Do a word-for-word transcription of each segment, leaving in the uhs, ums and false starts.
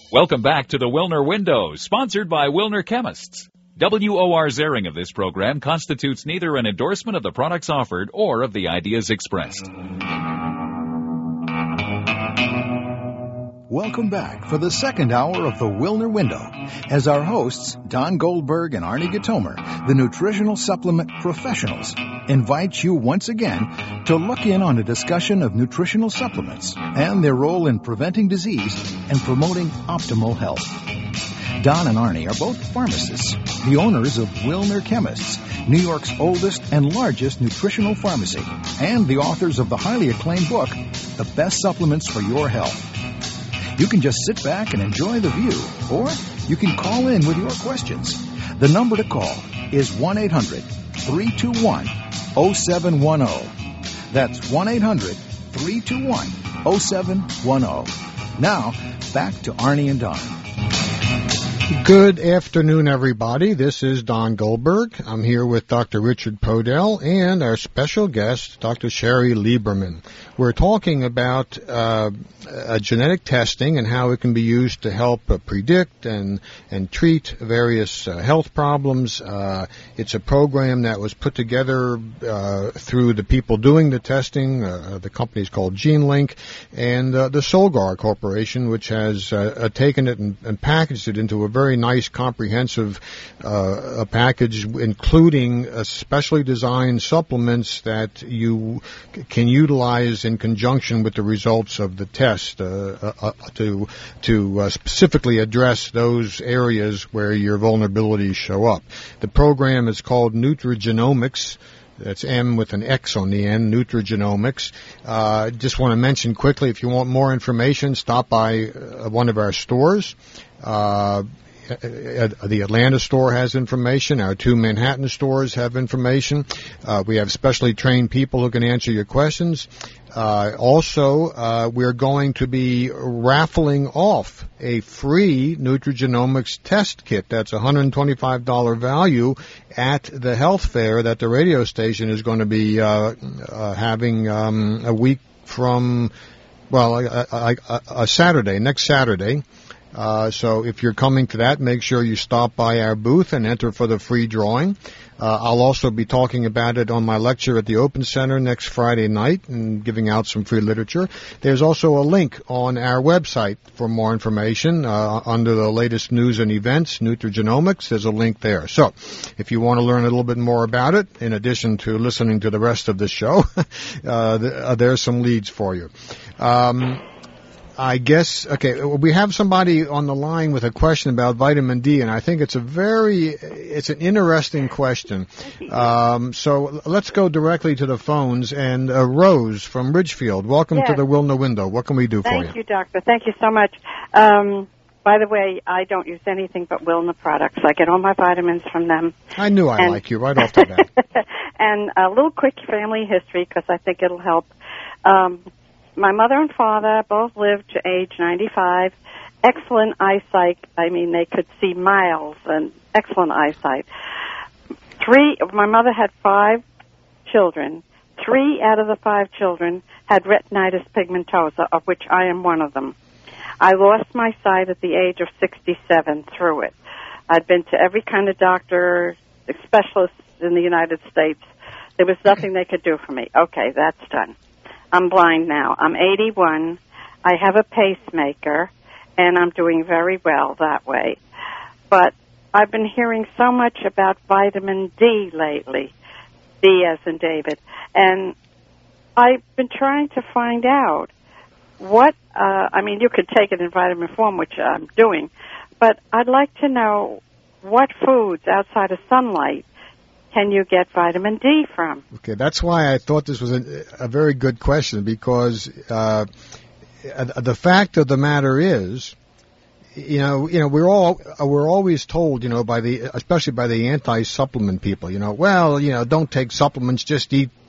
Welcome back to the Wilner Window, sponsored by Wilner Chemists. W O R's airing of this program constitutes neither an endorsement of the products offered or of the ideas expressed. Welcome back for the second hour of the Wilner Window, as our hosts, Don Goldberg and Arnie Gatomer, the nutritional supplement professionals, invite you once again to look in on a discussion of nutritional supplements and their role in preventing disease and promoting optimal health. Don and Arnie are both pharmacists, the owners of Wilner Chemists, New York's oldest and largest nutritional pharmacy, and the authors of the highly acclaimed book, The Best Supplements for Your Health. You can just sit back and enjoy the view, or you can call in with your questions. The number to call is one eight hundred three two one oh seven one oh. That's one eight hundred three two one oh seven one oh. Now, back to Arnie and Don. Good afternoon, everybody. This is Don Goldberg. I'm here with Doctor Richard Podell and our special guest, Doctor Sherry Lieberman. We're talking about uh, uh, genetic testing and how it can be used to help uh, predict and and treat various uh, health problems. Uh, it's a program that was put together uh, through the people doing the testing. Uh, the company is called GeneLink, and uh, the Solgar Corporation, which has uh, uh, taken it and, and packaged it into a very nice, comprehensive uh, a package, including uh, specially designed supplements that you c- can utilize in conjunction with the results of the test uh, uh, to to uh, specifically address those areas where your vulnerabilities show up. The program is called Nutrigenomics. That's M with an X on the end, Nutrigenomics. Uh, just want to mention quickly, if you want more information, stop by uh, one of our stores. Uh, The Atlanta store has information. Our two Manhattan stores have information. Uh, we have specially trained people who can answer your questions. Uh, also, uh, we're going to be raffling off a free Nutrigenomics test kit. That's one hundred twenty-five dollars value at the health fair that the radio station is going to be uh, uh, having um, a week from, well, a, a, a, a Saturday, next Saturday. Uh, so if you're coming to that, make sure you stop by our booth and enter for the free drawing. Uh, I'll also be talking about it on my lecture at the Open Center next Friday night and giving out some free literature. There's also a link on our website for more information uh, under the latest news and events, Nutrigenomics. There's a link there. So if you want to learn a little bit more about it, in addition to listening to the rest of the show, uh, th- uh, there's some leads for you. Um, I guess, okay, we have somebody on the line with a question about vitamin D, and I think it's a very, it's an interesting question. Um, so let's go directly to the phones. And uh, Rose from Ridgefield, welcome yes. to the Wilner Window. What can we do Thank for you? Thank you, doctor. Thank you so much. Um, by the way, I don't use anything but Wilner products. I get all my vitamins from them. I knew I and like you right off the bat. And a little quick family history, because I think it'll help. Um, My mother and father both lived to age ninety-five. Excellent eyesight. I mean, they could see miles and excellent eyesight. Three, my mother had five children. Three out of the five children had retinitis pigmentosa, of which I am one of them. I lost my sight at the age of sixty-seven through it. I'd been to every kind of doctor, specialist in the United States. There was nothing they could do for me. Okay, that's done. I'm blind now. I'm eighty-one. I have a pacemaker, and I'm doing very well that way. But I've been hearing so much about vitamin D lately, D as in David, and I've been trying to find out what, uh, I mean, you could take it in vitamin form, which I'm doing, but I'd like to know what foods outside of sunlight can you get vitamin D from? Okay, that's why I thought this was a, a very good question, because uh, the fact of the matter is, you know, you know, we're all we're always told, you know, by the especially by the anti-supplement people, you know, well, you know, don't take supplements, just eat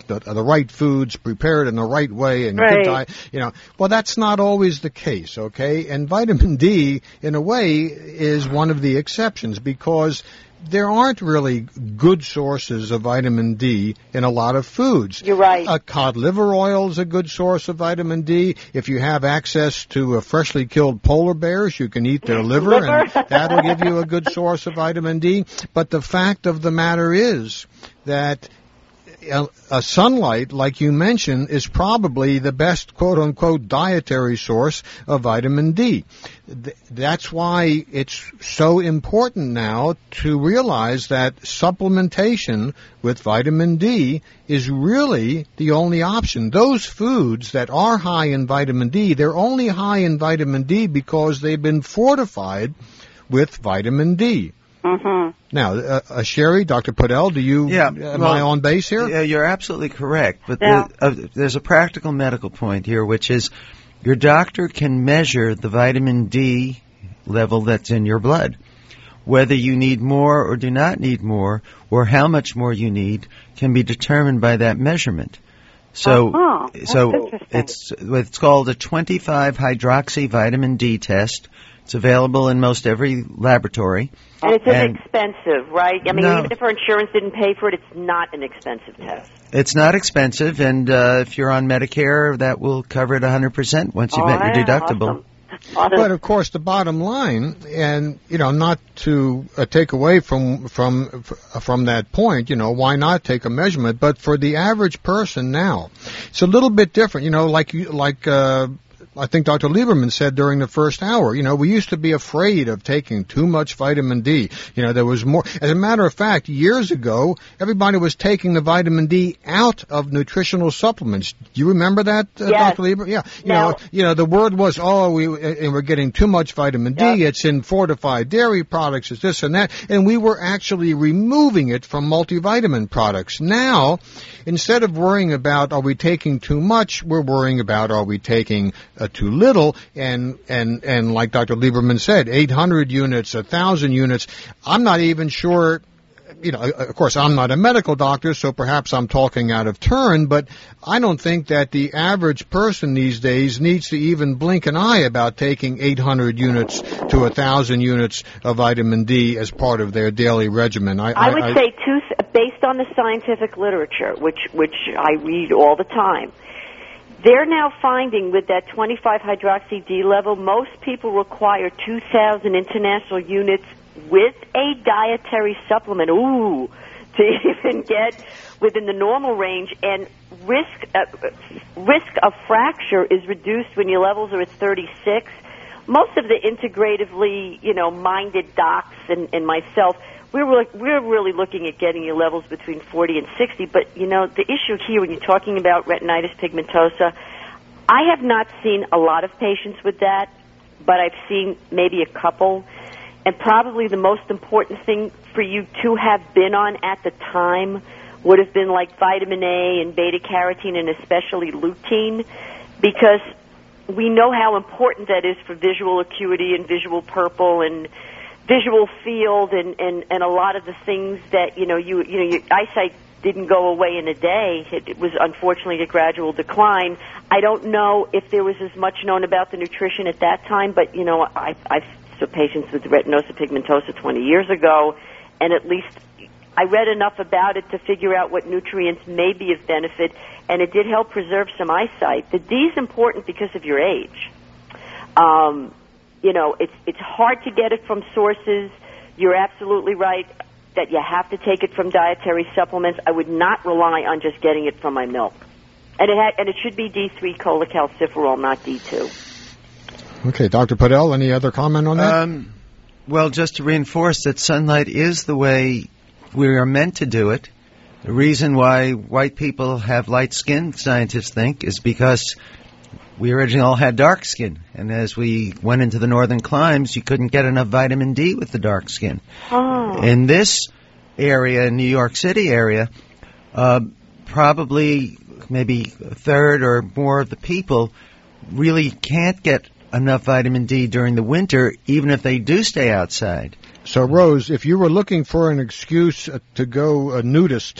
the, the right foods prepared in the right way and Right. good diet, you know. Well, that's not always the case, okay? And vitamin D, in a way, is one of the exceptions because there aren't really good sources of vitamin D in a lot of foods. You're right. Uh, cod liver oil is a good source of vitamin D. If you have access to uh, freshly killed polar bears, you can eat their liver, Liver. and that'll give you a good source of vitamin D. But the fact of the matter is that a, a sunlight, like you mentioned, is probably the best quote-unquote dietary source of vitamin D. Th- that's why it's so important now to realize that supplementation with vitamin D is really the only option. Those foods that are high in vitamin D, they're only high in vitamin D because they've been fortified with vitamin D. Mm-hmm. Now, uh, uh, Sherry, Doctor Podell, do you, Yeah, am well, I on base here? Yeah, you're absolutely correct. But Yeah. the, uh, there's a practical medical point here, which is your doctor can measure the vitamin D level that's in your blood. Whether you need more or do not need more, or how much more you need, can be determined by that measurement. So, Uh-huh. That's so interesting. it's it's called a twenty-five hydroxy vitamin D test. It's available in most every laboratory. And it's And- inexpensive, right? I mean, No. even if our insurance didn't pay for it, it's not an expensive test. It's not expensive, and uh, if you're on Medicare, that will cover it one hundred percent once you've Oh, met your yeah, deductible. awesome. Awesome. But of course, the bottom line, and you know, not to uh, take away from from from that point, you know, why not take a measurement? But for the average person now, it's a little bit different. You know, like you like. Uh, I think Doctor Lieberman said during the first hour, you know, we used to be afraid of taking too much vitamin D. You know, there was more. As a matter of fact, years ago, everybody was taking the vitamin D out of nutritional supplements. Do you remember that, uh, Yes. Doctor Lieberman? Yeah. You Now- know, you know, the word was, oh, we and we're getting too much vitamin D. Yep. It's in fortified dairy products. It's this and that, and we were actually removing it from multivitamin products. Now, instead of worrying about are we taking too much, we're worrying about are we taking uh, too little, and and and like Doctor Lieberman said, eight hundred units, one thousand units. I'm not even sure. You know, of course, I'm not a medical doctor, so perhaps I'm talking out of turn, but I don't think that the average person these days needs to even blink an eye about taking eight hundred units to one thousand units of vitamin D as part of their daily regimen. I, I would say, two, based on the scientific literature, which which I read all the time, they're now finding with that twenty-five hydroxy D level, most people require two thousand international units with a dietary supplement, ooh, to even get within the normal range. And risk uh, risk of fracture is reduced when your levels are at thirty-six. Most of the integratively, you know, minded docs and, and myself, we're really, we're really looking at getting your levels between forty and sixty. But, you know, the issue here when you're talking about retinitis pigmentosa, I have not seen a lot of patients with that, but I've seen maybe a couple. And probably the most important thing for you to have been on at the time would have been like vitamin A and beta-carotene and especially lutein, because we know how important that is for visual acuity and visual purple and visual field and, and, and a lot of the things that, you know, you, you know, your eyesight didn't go away in a day. It, it was unfortunately a gradual decline. I don't know if there was as much known about the nutrition at that time, but, you know, I, I've so patients with retinosis pigmentosa twenty years ago, and at least I read enough about it to figure out what nutrients may be of benefit, and it did help preserve some eyesight. The D is important because of your age. Um, you know, it's it's hard to get it from sources. You're absolutely right that you have to take it from dietary supplements. I would not rely on just getting it from my milk. And it ha- and it should be D three cholecalciferol, not D two. Okay, Doctor Podell, any other comment on that? Um, well, just to reinforce that sunlight is the way we are meant to do it. The reason why white people have light skin, scientists think, is because we originally all had dark skin. And as we went into the northern climes, you couldn't get enough vitamin D with the dark skin. Oh. In this area, in New York City area, uh, probably maybe a third or more of the people really can't get enough vitamin D during the winter, even if they do stay outside. So, Rose, if you were looking for an excuse uh, to go a nudist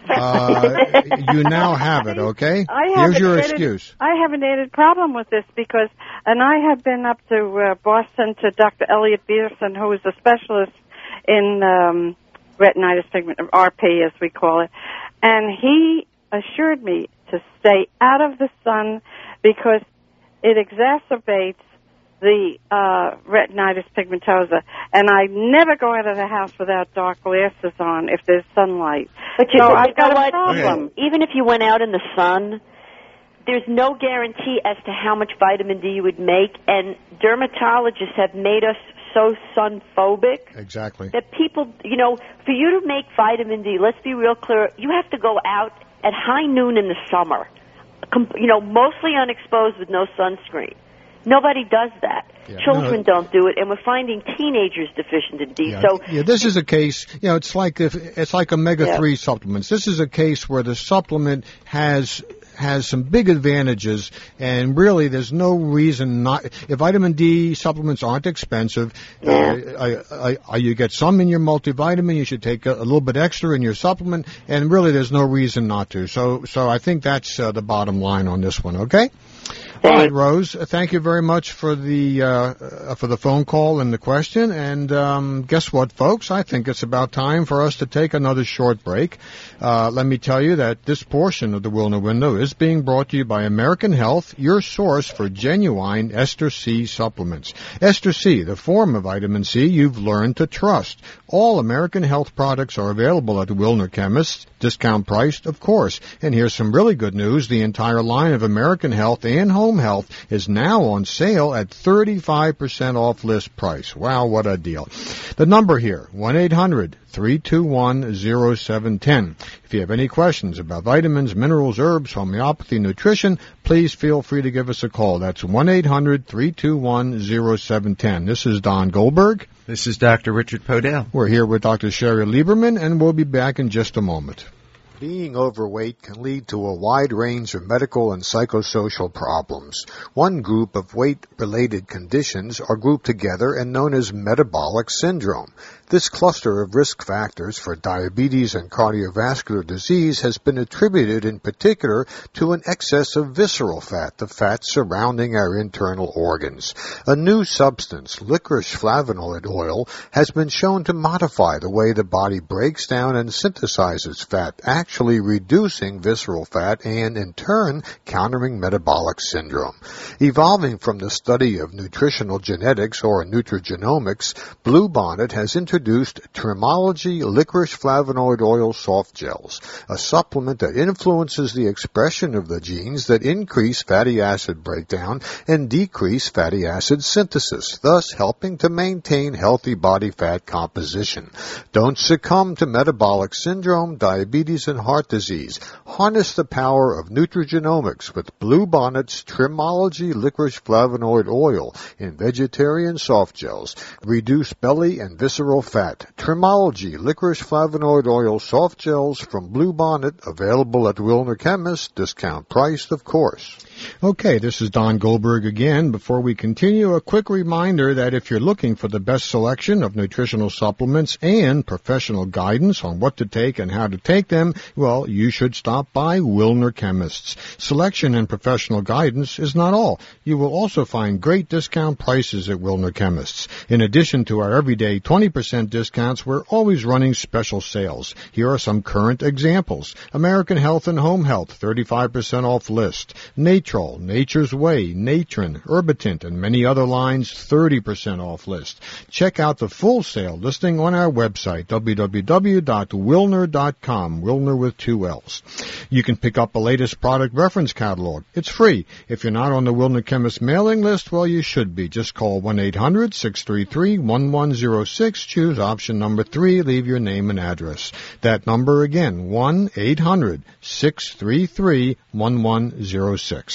uh, you now have it, okay? I have Here's your added, excuse. I have an added problem with this because, and I have been up to uh, Boston to Doctor Elliot Peterson, who is a specialist in um, retinitis pigmentosa, R P as we call it, and he assured me to stay out of the sun because it exacerbates the uh, retinitis pigmentosa, and I never go out of the house without dark glasses on if there's sunlight. But you, so you I've know got what? a problem. Okay. Even if you went out in the sun, there's no guarantee as to how much vitamin D you would make, and dermatologists have made us so sun-phobic. Exactly. That people, you know, for you to make vitamin D, let's be real clear, you have to go out at high noon in the summer, you know, mostly unexposed with no sunscreen. Nobody does that. Yeah. Children no, don't do it, and we're finding teenagers deficient in D. Yeah, so yeah, this is a case. You know, it's like if it's like omega three yeah. supplements. This is a case where the supplement has has some big advantages, and really there's no reason not. If vitamin D supplements aren't expensive, yeah. uh, I, I, I, you get some in your multivitamin. You should take a, a little bit extra in your supplement, and really there's no reason not to. So, so I think that's uh, the bottom line on this one. Okay. All right, Rose. Thank you very much for the uh, for the phone call and the question. And um, guess what, folks? I think it's about time for us to take another short break. Uh, let me tell you that this portion of the Wilner Window is being brought to you by American Health, your source for genuine Ester C supplements. Ester C, the form of vitamin C you've learned to trust. All American Health products are available at the Wilner Chemists, discount priced, of course. And here's some really good news: the entire line of American Health and Home Health is now on sale at thirty-five percent off list price. Wow, what a deal. The number here, one eight hundred three two one oh seven one oh. If you have any questions about vitamins, minerals, herbs, homeopathy, nutrition, please feel free to give us a call. That's one eight hundred three two one oh seven one oh. This is Don Goldberg. This is Doctor Richard Podell. We're here with Doctor Sherry Lieberman, and we'll be back in just a moment. Being overweight can lead to a wide range of medical and psychosocial problems. One group of weight-related conditions are grouped together and known as metabolic syndrome. This cluster of risk factors for diabetes and cardiovascular disease has been attributed in particular to an excess of visceral fat, the fat surrounding our internal organs. A new substance, licorice flavonoid oil, has been shown to modify the way the body breaks down and synthesizes fat, actually reducing visceral fat and, in turn, countering metabolic syndrome. Evolving from the study of nutritional genetics or nutrigenomics, Bluebonnet has introduced Trimology licorice flavonoid oil soft gels, a supplement that influences the expression of the genes that increase fatty acid breakdown and decrease fatty acid synthesis, thus helping to maintain healthy body fat composition. Don't succumb to metabolic syndrome, diabetes, and heart disease. Harness the power of nutrigenomics with Bluebonnet's Trimology licorice flavonoid oil in vegetarian soft gels. Reduce belly and visceral fat. Trimology licorice flavonoid oil soft gels from Bluebonnet, available at Wilner Chemists, discount priced, of course. Okay, this is Don Goldberg again. Before we continue, a quick reminder that if you're looking for the best selection of nutritional supplements and professional guidance on what to take and how to take them, well, you should stop by Wilner Chemists. Selection and professional guidance is not all. You will also find great discount prices at Wilner Chemists. In addition to our everyday twenty percent discounts, we're always running special sales. Here are some current examples. American Health and Home Health, thirty-five percent off list. Natrol, Nature's Way, Natron, Herbitint, and many other lines, thirty percent off list. Check out the full sale listing on our website, w w w dot wilner dot com, Wilner with two L's. You can pick up a latest product reference catalog. It's free. If you're not on the Wilner Chemist mailing list, well, you should be. Just call one eight hundred six three three one one zero six, choose option number three, leave your name and address. That number again, one eight hundred six three three one one zero six.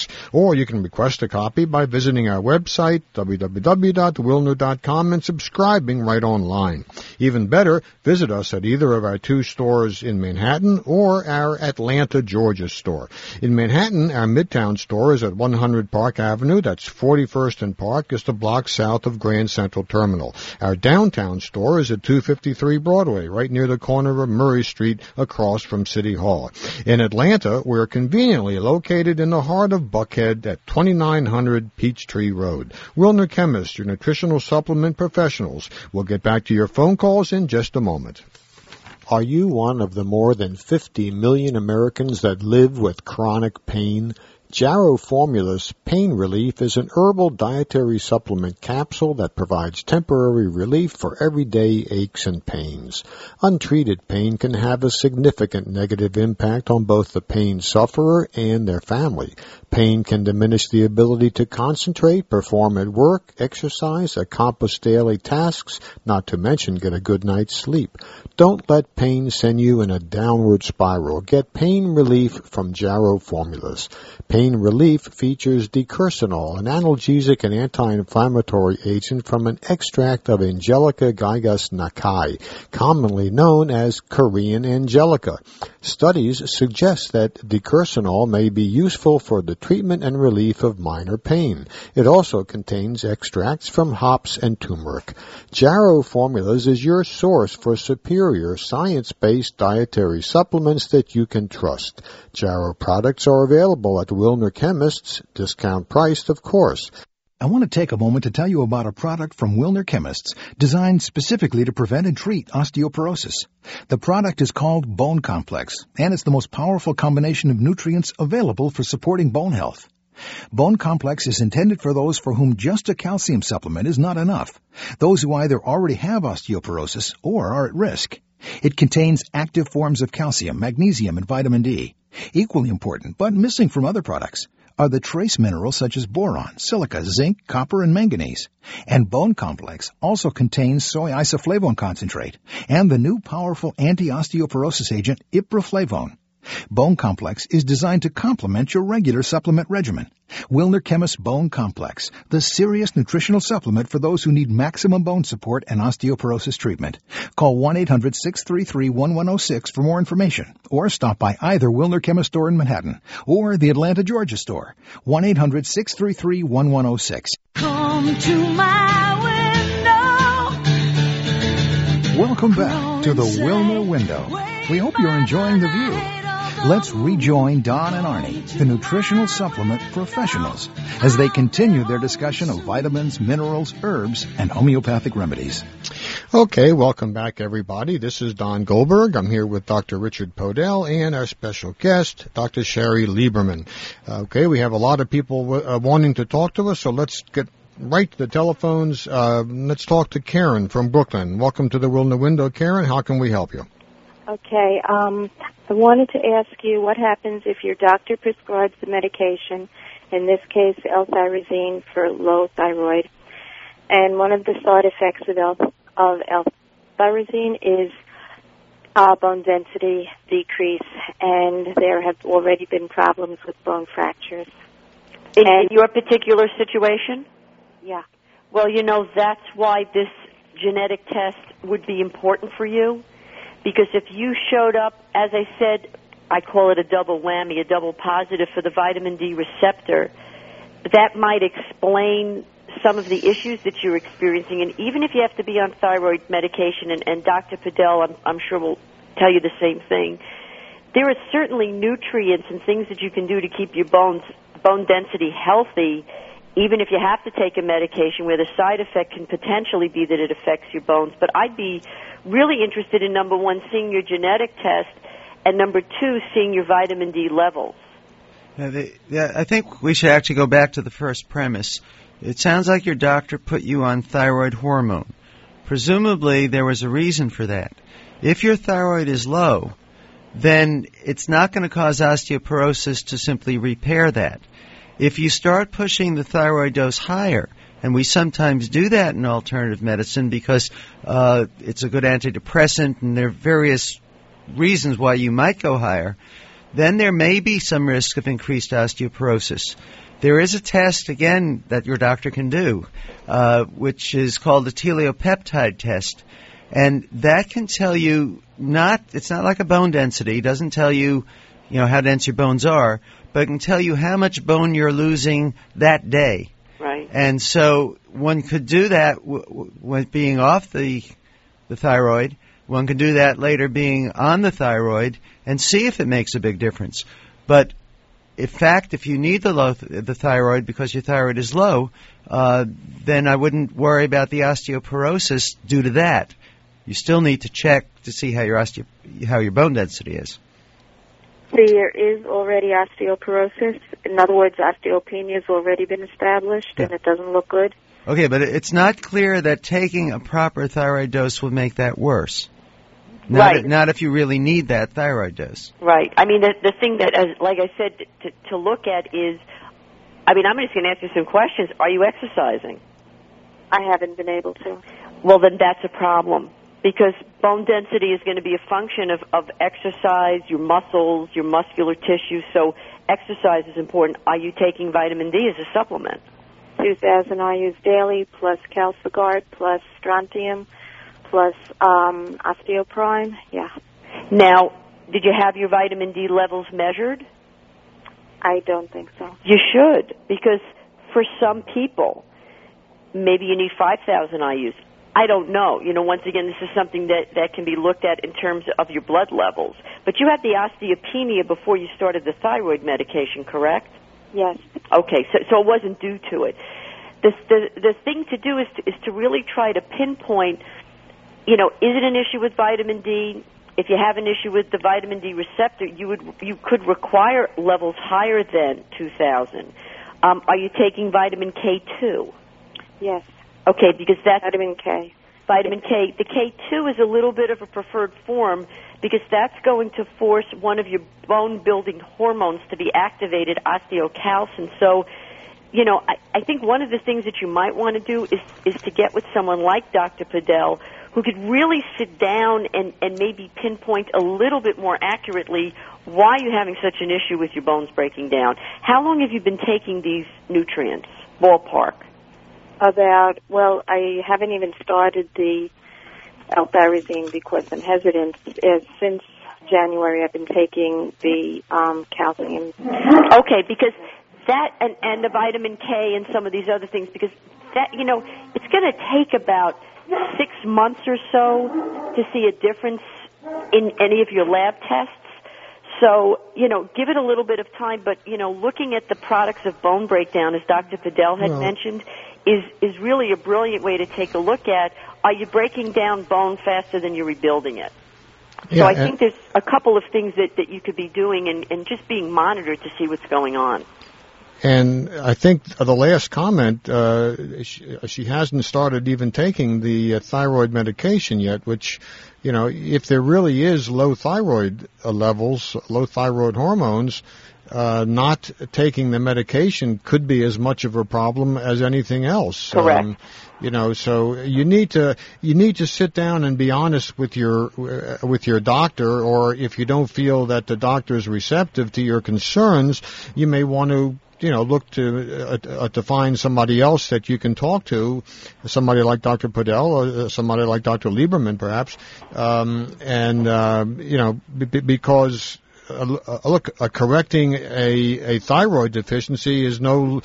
page. Or you can request a copy by visiting our website, w w w dot wilner dot com, and subscribing right online. Even better, visit us at either of our two stores in Manhattan or our Atlanta, Georgia store. In Manhattan, our Midtown store is at one hundred Park Avenue. That's forty-first and Park, just a block south of Grand Central Terminal. Our downtown store is at two fifty-three Broadway, right near the corner of Murray Street across from City Hall. In Atlanta, we're conveniently located in the heart of Buckhead at twenty-nine hundred Peachtree Road. Wilner Chemist, your nutritional supplement professionals. We'll get back to your phone calls in just a moment. Are you one of the more than fifty million Americans that live with chronic pain? Jarrow Formulas Pain Relief is an herbal dietary supplement capsule that provides temporary relief for everyday aches and pains. Untreated pain can have a significant negative impact on both the pain sufferer and their family. Pain can diminish the ability to concentrate, perform at work, exercise, accomplish daily tasks, not to mention get a good night's sleep. Don't let pain send you in a downward spiral. Get pain relief from Jarrow Formulas. Pain relief features decursionol, an analgesic and anti-inflammatory agent from an extract of Angelica gigas nakai, commonly known as Korean Angelica. Studies suggest that decursionol may be useful for the treatment and relief of minor pain. It also contains extracts from hops and turmeric. Jarrow Formulas is your source for superior science-based dietary supplements that you can trust. Jarrow products are available at Wilner Chemists, discount priced, of course. I want to take a moment to tell you about a product from Wilner Chemists designed specifically to prevent and treat osteoporosis. The product is called Bone Complex, and it's the most powerful combination of nutrients available for supporting bone health. Bone Complex is intended for those for whom just a calcium supplement is not enough, those who either already have osteoporosis or are at risk. It contains active forms of calcium, magnesium, and vitamin D. Equally important, but missing from other products, are the trace minerals such as boron, silica, zinc, copper, and manganese. And Bone Complex also contains soy isoflavone concentrate and the new powerful anti-osteoporosis agent iproflavone. Bone Complex is designed to complement your regular supplement regimen. Wilner Chemist Bone Complex, the serious nutritional supplement for those who need maximum bone support and osteoporosis treatment. Call one eight hundred six three three one one zero six for more information, or stop by either Wilner Chemist store in Manhattan or the Atlanta, Georgia store. one eight hundred six three three one one zero six. Come to my window. Welcome back to the Wilner Window. We hope you're enjoying the view. Let's rejoin Don and Arnie, the nutritional supplement professionals, as they continue their discussion of vitamins, minerals, herbs, and homeopathic remedies. Okay, welcome back, everybody. This is Don Goldberg. I'm here with Doctor Richard Podell and our special guest, Doctor Sherry Lieberman. Okay, we have a lot of people uh, wanting to talk to us, so let's get right to the telephones. Uh, let's talk to Karen from Brooklyn. Welcome to the Wilner Window, Karen. How can we help you? Okay, um, I wanted to ask you what happens if your doctor prescribes the medication, in this case L-thyrazine for low thyroid, and one of the side effects of L- of L-thyrazine is uh, bone density decrease, and there have already been problems with bone fractures. In, in your particular situation? Yeah. Well, you know, that's why this genetic test would be important for you. Because if you showed up, as I said, I call it a double whammy, a double positive for the vitamin D receptor, that might explain some of the issues that you're experiencing. And even if you have to be on thyroid medication, and, and Doctor Podell, I'm, I'm sure will tell you the same thing, there are certainly nutrients and things that you can do to keep your bones, bone density healthy, even if you have to take a medication where the side effect can potentially be that it affects your bones. But I'd be really interested in, number one, seeing your genetic test, and number two, seeing your vitamin D levels. Yeah, the, yeah, I think we should actually go back to the first premise. It sounds like your doctor put you on thyroid hormone. Presumably, there was a reason for that. If your thyroid is low, then it's not going to cause osteoporosis to simply repair that. If you start pushing the thyroid dose higher, and we sometimes do that in alternative medicine because uh, it's a good antidepressant and there are various reasons why you might go higher, then there may be some risk of increased osteoporosis. There is a test, again, that your doctor can do, uh, which is called the teleopeptide test. And that can tell you not, it's not like a bone density. It doesn't tell you, you know, how dense your bones are, but it can tell you how much bone you're losing that day. Right. And so one could do that w- w- with being off the the thyroid. One can do that later being on the thyroid and see if it makes a big difference. But in fact, if you need the low th- the thyroid because your thyroid is low, uh, then I wouldn't worry about the osteoporosis due to that. You still need to check to see how your osteo- how your bone density is. There is already osteoporosis. In other words, osteopenia has already been established, Yeah. and it doesn't look good. Okay, but it's not clear that taking a proper thyroid dose will make that worse. Not, Right. not if you really need that thyroid dose. Right. I mean, the, the thing that, as, like I said, to, to look at is, I mean, I'm just going to ask you some questions. Are you exercising? I haven't been able to. Well, then that's a problem, because bone density is going to be a function of, of exercise, your muscles, your muscular tissue. So exercise is important. Are you taking vitamin D as a supplement? two thousand I U's daily, plus Calcigard, plus strontium, plus um, Osteoprime. Yeah. Now, did you have your vitamin D levels measured? I don't think so. You should, because for some people, maybe you need five thousand I U's. I don't know. You know, once again, this is something that, that can be looked at in terms of your blood levels. But you had the osteopenia before you started the thyroid medication, correct? Yes. Okay, so, so it wasn't due to it. The, the, the thing to do is to, is to really try to pinpoint, you know, is it an issue with vitamin D? If you have an issue with the vitamin D receptor, you would you could require levels higher than two thousand. Um, are you taking vitamin K two? Yes. Okay, because that's Vitamin K. vitamin K. The K two is a little bit of a preferred form because that's going to force one of your bone-building hormones to be activated, osteocalcin. So, you know, I, I think one of the things that you might want to do is, is to get with someone like Doctor Podell, who could really sit down and, and maybe pinpoint a little bit more accurately why you're having such an issue with your bones breaking down. How long have you been taking these nutrients, ballpark? About, well, I haven't even started the L-thyrazine because I'm hesitant. Uh, since January, I've been taking the um, calcium. Okay, because that and, and the vitamin K and some of these other things, because that, you know, it's going to take about six months or so to see a difference in any of your lab tests. So, you know, give it a little bit of time, but, you know, looking at the products of bone breakdown, as Doctor Podell had well, mentioned, is, is really a brilliant way to take a look at, are you breaking down bone faster than you're rebuilding it? Yeah, so I think there's a couple of things that, that you could be doing and, and just being monitored to see what's going on. And I think the last comment, uh, she, she hasn't started even taking the uh, thyroid medication yet, which, you know, if there really is low thyroid uh, levels, low thyroid hormones, uh, not taking the medication could be as much of a problem as anything else. Correct. Um, you know, so you need to you need to sit down and be honest with your uh, with your doctor, or if you don't feel that the doctor is receptive to your concerns, you may want to, you know, look to uh, uh, to find somebody else that you can talk to, somebody like Doctor Podell or uh, somebody like Doctor Lieberman, perhaps, um, and uh, you know, b- because. Uh, look, uh, correcting a, a thyroid deficiency is no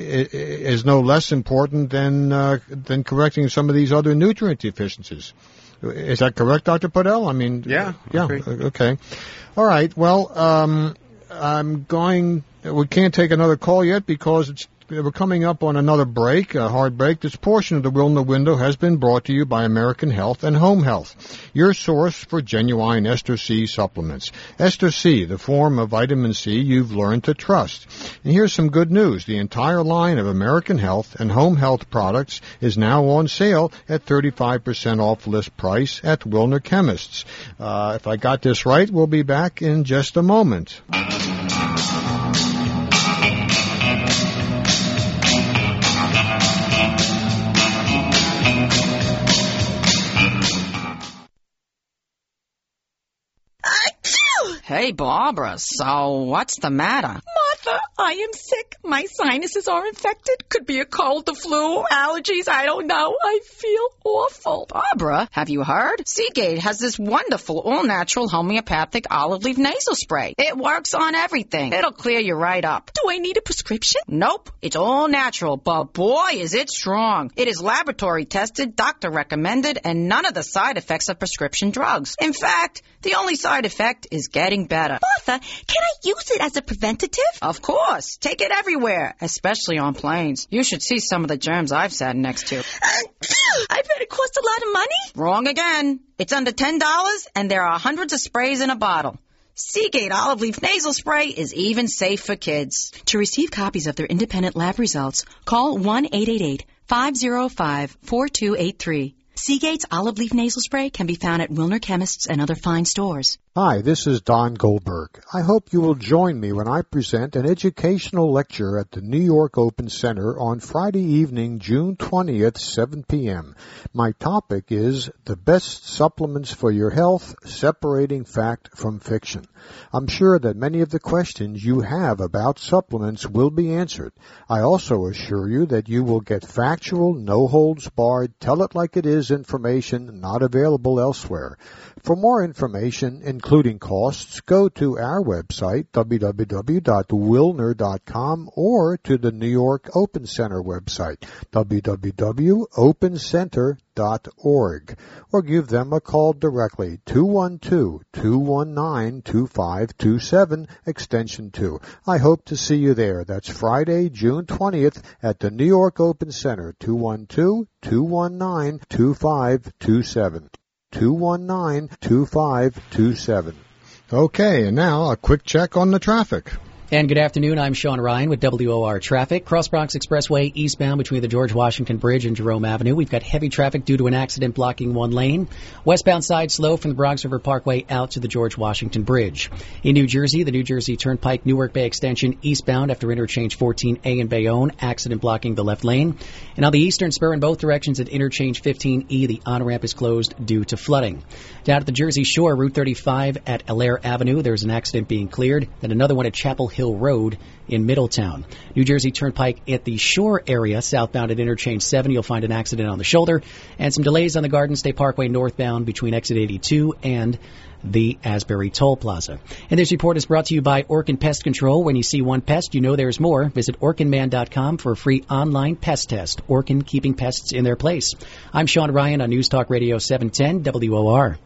is no less important than uh, than correcting some of these other nutrient deficiencies. Is that correct, Doctor Podell? I mean, Yeah, yeah. agree. Okay, all right. Well, um, I'm going. We can't take another call yet because it's. We're coming up on another break, a hard break. This portion of the Wilner Window has been brought to you by American Health and Home Health, your source for genuine Ester C supplements. Ester C, the form of vitamin C you've learned to trust. And here's some good news. The entire line of American Health and Home Health products is now on sale at thirty-five percent off list price at Wilner Chemists. Uh, if I got this right, we'll be back in just a moment. Hey, Barbara, so what's the matter? Martha, I am sick. My sinuses are infected. Could be a cold, the flu, allergies, I don't know. I feel awful. Barbara, have you heard? Seagate has this wonderful all-natural homeopathic olive leaf nasal spray. It works on everything. It'll clear you right up. Do I need a prescription? Nope. It's all natural, but boy, is it strong. It is laboratory tested, doctor recommended, and none of the side effects of prescription drugs. In fact, the only side effect is getting better. Martha, can I use it as a preventative? Of course. Take it everywhere, especially on planes. You should see some of the germs I've sat next to. I bet it costs a lot of money. Wrong again. It's under ten dollars, and there are hundreds of sprays in a bottle. Seagate Olive Leaf Nasal Spray is even safe for kids. To receive copies of their independent lab results, call one eight eight eight, five oh five, four two eight three. Seagate's Olive Leaf Nasal Spray can be found at Wilner Chemists and other fine stores. Hi, this is Don Goldberg. I hope you will join me when I present an educational lecture at the New York Open Center on Friday evening, June twentieth, seven p.m. My topic is The Best Supplements for Your Health, Separating Fact from Fiction. I'm sure that many of the questions you have about supplements will be answered. I also assure you that you will get factual, no-holds-barred, tell-it-like-it-is information not available elsewhere. For more information, including costs, go to our website, w w w dot wilner dot com, or to the New York Open Center website, w w w dot open center dot org, or give them a call directly, two one two, two one nine, two five two seven, extension two. I hope to see you there. That's Friday, June twentieth, at the New York Open Center, two one two, two one nine, two five two seven. two one nine, two five two seven. Okay, and now a quick check on the traffic. And good afternoon, I'm Sean Ryan with W O R Traffic. Cross Bronx Expressway eastbound between the George Washington Bridge and Jerome Avenue. We've got heavy traffic due to an accident blocking one lane. Westbound side slow from the Bronx River Parkway out to the George Washington Bridge. In New Jersey, the New Jersey Turnpike Newark Bay Extension eastbound after interchange fourteen A in Bayonne, accident blocking the left lane. And on the eastern spur in both directions at interchange fifteen E, the on-ramp is closed due to flooding. Down at the Jersey Shore, Route thirty-five at Allaire Avenue, there's an accident being cleared. Then another one at Chapel Hill Road in Middletown. New Jersey Turnpike at the Shore area, southbound at interchange seven, you'll find an accident on the shoulder. And some delays on the Garden State Parkway northbound between exit eighty-two and the Asbury Toll Plaza. And this report is brought to you by Orkin Pest Control. When you see one pest, you know there's more. Visit orkin man dot com for a free online pest test. Orkin, keeping pests in their place. I'm Sean Ryan on News Talk Radio seven ten W O R.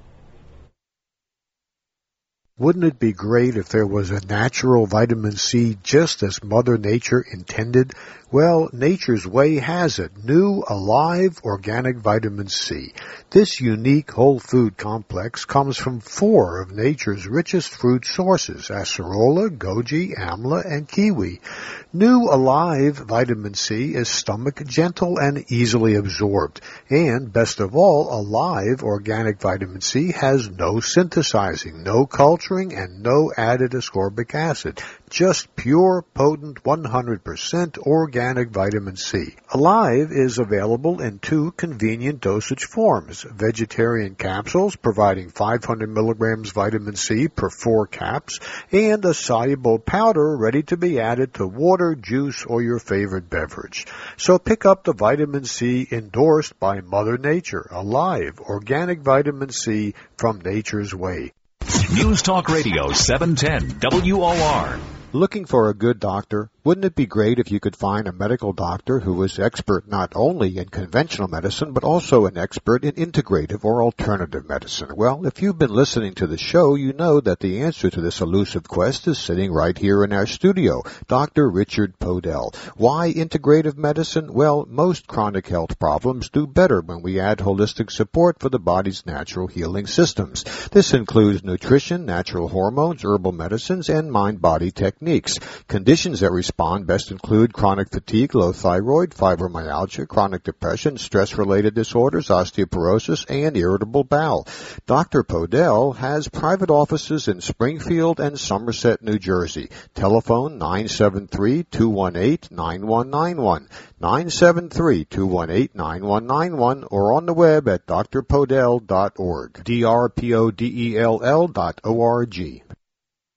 Wouldn't it be great if there was a natural vitamin C just as Mother Nature intended? Well, Nature's Way has it. New, alive, organic vitamin C. This unique whole food complex comes from four of nature's richest fruit sources, acerola, goji, amla, and kiwi. New, alive vitamin C is stomach gentle and easily absorbed. And, best of all, alive organic vitamin C has no synthesizing, no culturing, and no added ascorbic acid. Just pure, potent, one hundred percent organic vitamin C. Alive is available in two convenient dosage forms. Vegetarian capsules providing five hundred milligrams vitamin C per four caps, and a soluble powder ready to be added to water, juice, or your favorite beverage. So pick up the vitamin C endorsed by Mother Nature. Alive, organic vitamin C from Nature's Way. News Talk Radio seven ten W O R. Looking for a good doctor? Wouldn't it be great if you could find a medical doctor who is expert not only in conventional medicine, but also an expert in integrative or alternative medicine? Well, if you've been listening to the show, you know that the answer to this elusive quest is sitting right here in our studio, Doctor Richard Podell. Why integrative medicine? Well, most chronic health problems do better when we add holistic support for the body's natural healing systems. This includes nutrition, natural hormones, herbal medicines, and mind-body techniques. Conditions that respond best include chronic fatigue, low thyroid, fibromyalgia, chronic depression, stress-related disorders, osteoporosis, and irritable bowel. Doctor Podell has private offices in Springfield and Somerset, New Jersey. Telephone nine seven three, two one eight, nine one nine one, nine seven three, two one eight, nine one nine one, or on the web at d r podell dot org, D R P O D E L L dot O R G.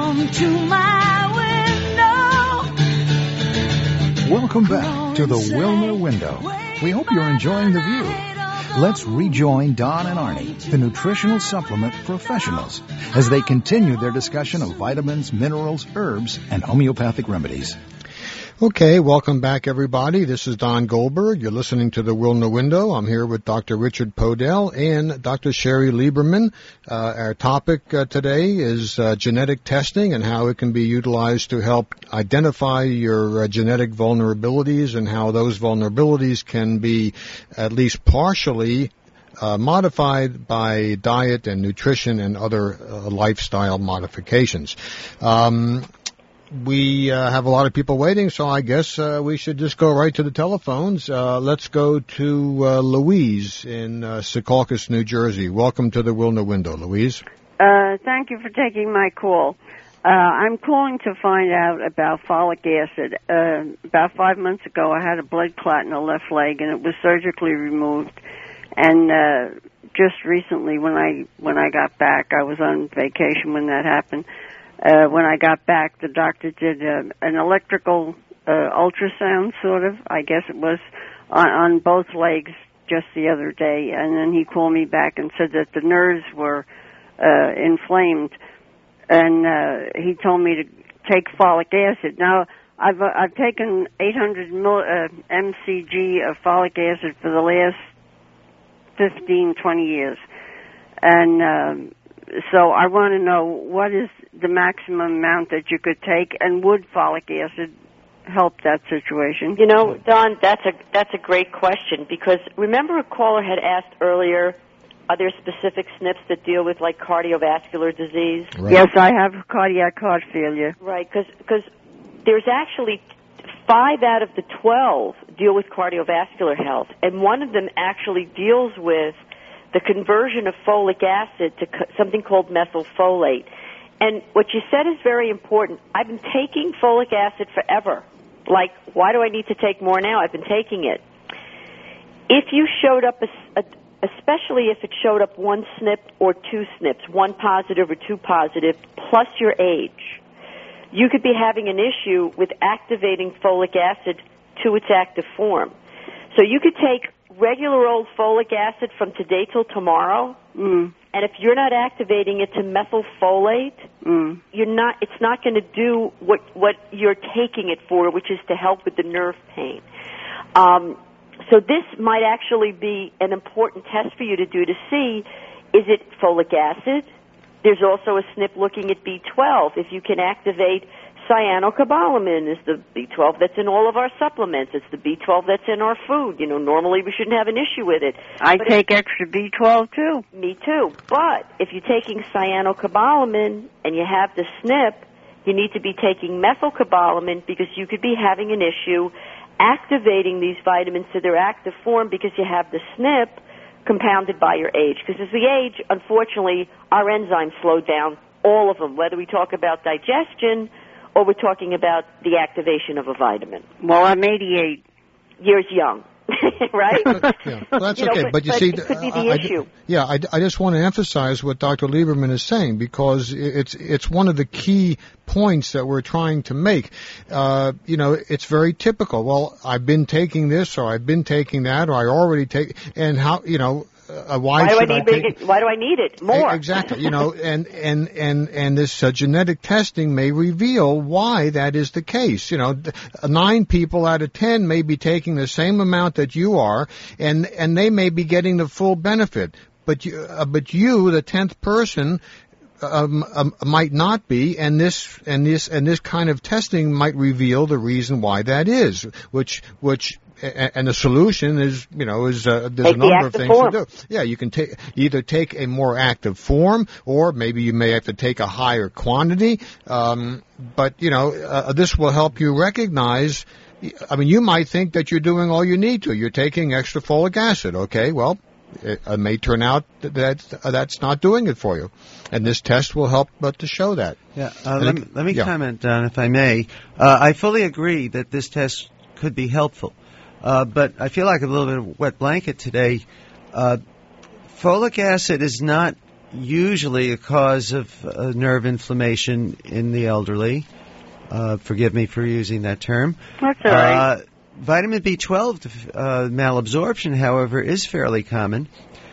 Come to my window. Welcome back to the Wilner Window. We hope you're enjoying the view. Let's rejoin Don and Arnie, the nutritional supplement professionals, as they continue their discussion of vitamins, minerals, herbs, and homeopathic remedies. Okay, welcome back, everybody. This is Don Goldberg. You're listening to the Wilner Window. I'm here with Doctor Richard Podell and Doctor Sherry Lieberman. Uh, our topic uh, today is uh, genetic testing and how it can be utilized to help identify your uh, genetic vulnerabilities and how those vulnerabilities can be at least partially Uh, modified by diet and nutrition and other uh, lifestyle modifications. Um, we uh, have a lot of people waiting, so I guess uh, we should just go right to the telephones. Uh, let's go to uh, Louise in uh, Secaucus, New Jersey. Welcome to the Wilner Window, Louise. Uh, thank you for taking my call. Uh, I'm calling to find out about folic acid. Uh, about five months ago, I had a blood clot in the left leg, and it was surgically removed. And uh, just recently, when I when I got back, I was on vacation when that happened. Uh, when I got back, the doctor did uh, an electrical uh, ultrasound, sort of, I guess it was, on, on both legs just the other day. And then he called me back and said that the nerves were uh, inflamed. And uh, he told me to take folic acid. Now, I've uh, I've taken eight hundred mil, uh, M C G of folic acid for the last fifteen, twenty years. And um, so I want to know what is the maximum amount that you could take, and would folic acid help that situation? You know, Don, that's a that's a great question, because remember a caller had asked earlier, are there specific S N Ps that deal with, like, cardiovascular disease? Right. Yes, I have cardiac heart failure. Right, because there's actually five out of the twelve deal with cardiovascular health, and one of them actually deals with the conversion of folic acid to co- something called methylfolate. And what you said is very important. I've been taking folic acid forever. Like, why do I need to take more now? I've been taking it. If you showed up, a, a, especially if it showed up one S N P or two S N Ps, one positive or two positive, plus your age, you could be having an issue with activating folic acid to its active form. So you could take regular old folic acid from today till tomorrow, mm. and if you're not activating it to methylfolate, mm. you're not. It's not going to do what what you're taking it for, which is to help with the nerve pain. Um, so this might actually be an important test for you to do to see, is it folic acid? There's also a S N P looking at B twelve. If you can activate cyanocobalamin, is the B twelve that's in all of our supplements. It's the B twelve that's in our food. You know, normally we shouldn't have an issue with it. I but take if, extra B twelve, too. Me, too. But if you're taking cyanocobalamin and you have the S N P, you need to be taking methylcobalamin, because you could be having an issue activating these vitamins to their active form because you have the S N P compounded by your age. Because as we age, unfortunately, our enzymes slow down, all of them, whether we talk about digestion or we're talking about the activation of a vitamin. Well, I'm eighty-eight. Years young, right? Yeah, well, that's you okay. Know, but, but you but see, it could be the I, issue. I, yeah, I, I just want to emphasize what Doctor Lieberman is saying, because it's it's one of the key points that we're trying to make. Uh, you know, it's very typical. Well, I've been taking this, or I've been taking that, or I already take, and how, you know. Uh, why, why do should I need I take, it? Why do I need it more? Exactly. You know, and and and and this uh, genetic testing may reveal why that is the case. You know, th- nine people out of ten may be taking the same amount that you are, and and they may be getting the full benefit. But you, uh, but you, the tenth person, Um, um, might not be, and this and this and this kind of testing might reveal the reason why that is, which which and the solution is, you know, is uh, there's take a number of things form. to do. Yeah, you can take either take a more active form, or maybe you may have to take a higher quantity. Um, but you know, uh, this will help you recognize. I mean, you might think that you're doing all you need to. You're taking extra folic acid. Okay, well, it uh, may turn out that that's, uh, that's not doing it for you. And this test will help uh, to show that. Yeah, uh, let, it, me, let me yeah. comment, Don, if I may. Uh, I fully agree that this test could be helpful. Uh, but I feel like a little bit of a wet blanket today. Uh, folic acid is not usually a cause of uh, nerve inflammation in the elderly. Uh, forgive me for using that term. That's all right. Uh, vitamin B twelve uh, malabsorption, however, is fairly common.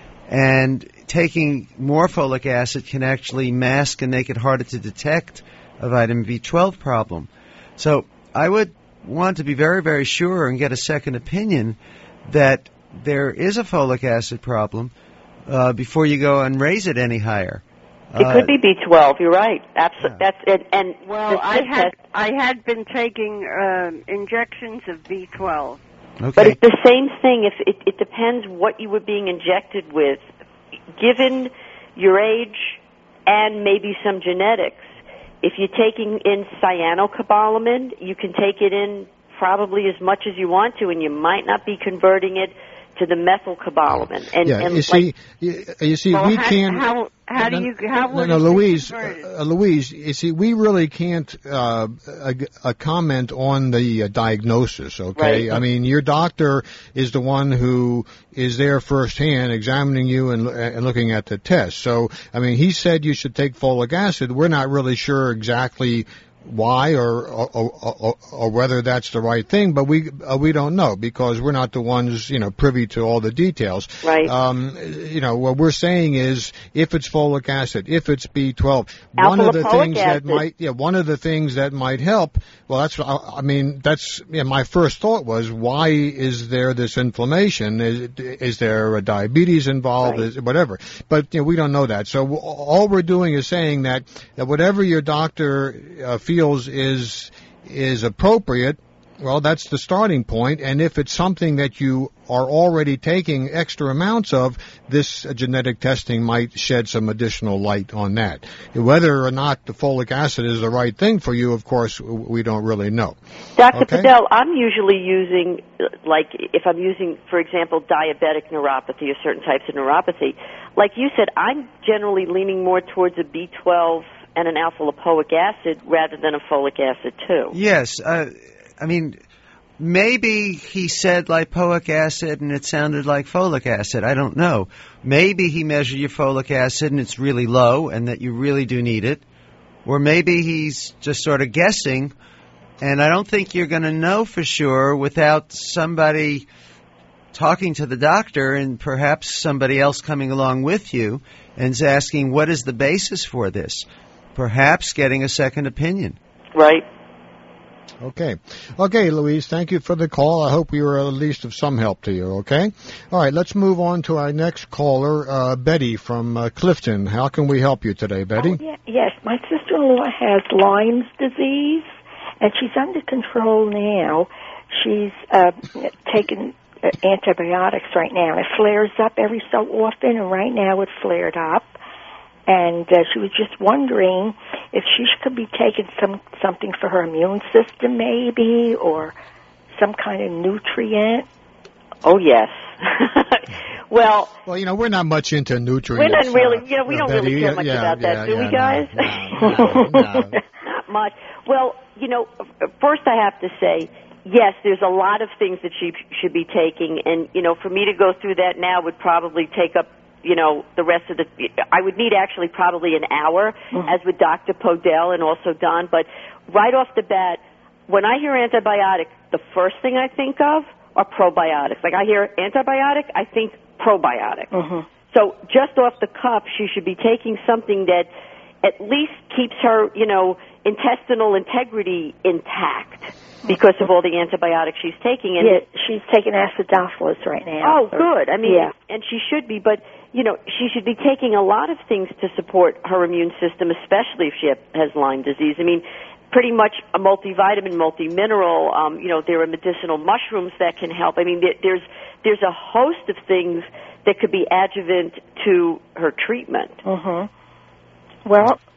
And taking more folic acid can actually mask and make it harder to detect a vitamin B twelve problem. So I would want to be very, very sure and get a second opinion that there is a folic acid problem uh, before you go and raise it any higher. It uh, could be B twelve. You're right. Absolutely. Yeah. That's it. And Well, I had I had been taking um, injections of B twelve. Okay. But it's the same thing. If it, it depends what you were being injected with, given your age and maybe some genetics. If you're taking in cyanocobalamin, you can take it in probably as much as you want to, and you might not be converting it to the methylcobalamin. And, yeah, and you see, like, you, you see, well, we how, can't. How, how do you? How no, would no, it be Louise, converted? uh, Louise. You see, we really can't uh, a, a comment on the uh, diagnosis. Okay, Right. I mean, your doctor is the one who is there firsthand, examining you and, and looking at the test. So, I mean, he said you should take folic acid. We're not really sure exactly why or or, or or whether that's the right thing, but we uh, we don't know because we're not the ones, you know, privy to all the details. Right. Um, you know, what we're saying is if it's folic acid, if it's B twelve, one of the Alpha-lipoic things acid. that might yeah, one of the things that might help. Well, that's I mean that's yeah, my first thought was why is there this inflammation? Is is there a diabetes involved? Right. Is whatever. But you know, we don't know that. So all we're doing is saying that, that whatever your doctor uh, feels is is appropriate, well, that's the starting point. And if it's something that you are already taking extra amounts of, this uh, genetic testing might shed some additional light on that. Whether or not the folic acid is the right thing for you, of course, we don't really know. Doctor Okay? Padel, I'm usually using, like, if I'm using, for example, diabetic neuropathy or certain types of neuropathy, like you said, I'm generally leaning more towards a B twelve and an alpha-lipoic acid rather than a folic acid, too. Yes. Uh, I mean, maybe he said lipoic acid and it sounded like folic acid. I don't know. Maybe he measured your folic acid and it's really low and that you really do need it. Or maybe he's just sort of guessing. And I don't think you're going to know for sure without somebody talking to the doctor and perhaps somebody else coming along with you and asking, what is the basis for this? Perhaps getting a second opinion. Right. Okay. Okay, Louise, thank you for the call. I hope we were at least of some help to you, okay? All right, let's move on to our next caller, uh, Betty from uh, Clifton. How can we help you today, Betty? Oh, yeah, yes, my sister-in-law has Lyme's disease, and she's under control now. She's uh, taking uh, antibiotics right now. It flares up every so often, and right now it flared up. And uh, she was just wondering if she could be taking some something for her immune system, maybe, or some kind of nutrient. Oh, yes. well, well, you know, we're not much into nutrients. We're not really, uh, you know, we don't Betty, really care much yeah, about yeah, that, do yeah, we, guys? No, no, no, no. Not much. Well, you know, first I have to say, yes, there's a lot of things that she should be taking, and, you know, for me to go through that now would probably take up, you know, the rest of the, I would need actually probably an hour, mm-hmm. as with Doctor Podell and also Don, but right off the bat, when I hear antibiotic, the first thing I think of are probiotics. Like I hear antibiotic, I think probiotic. Mm-hmm. So just off the cuff, she should be taking something that at least keeps her, you know, intestinal integrity intact because of all the antibiotics she's taking. And yeah, she's taking acidophilus right now. Oh, good. I mean, yeah. and she should be, but, you know, she should be taking a lot of things to support her immune system, especially if she has Lyme disease. I mean, pretty much a multivitamin, multimineral, um, you know, there are medicinal mushrooms that can help. I mean, there, there's there's a host of things that could be adjuvant to her treatment. Mm-hmm. Well,